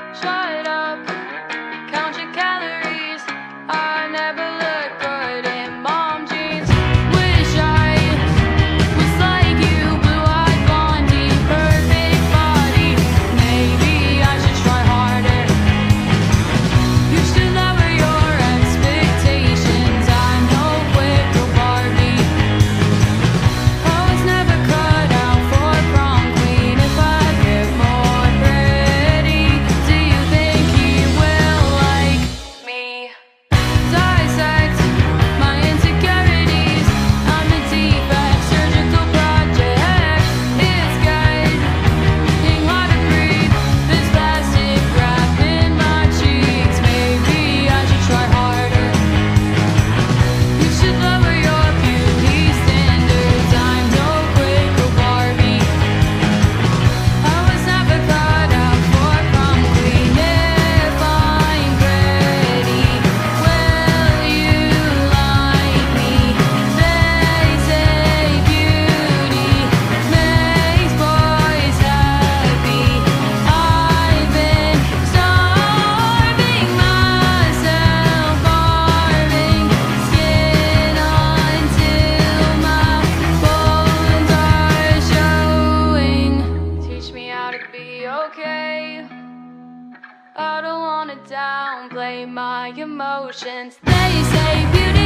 Shut up, count your calories. I never look good in mom jeans. Wish I was like you, blue-eyed blondie, perfect body. Maybe I should try harder. You should lower your expectations. I'm no quicker Barbie. I was never cut out for prom queen. If I get more pretty, do you think he will like me? Dissect my insecurities. I'm a defect, surgical project. It's getting hard to breathe. This plastic wrap in my cheeks. Maybe I should try harder. You should lower your beauty standards. I'm no quicker Barbie. I was never cut out for prom queen. If I'm pretty, will you like me? They say beauty makes boys happy. I've been starving myself, carving skin until my bones are showing. Teach me how to be okay. I don't wanna downplay my emotions. They say beauty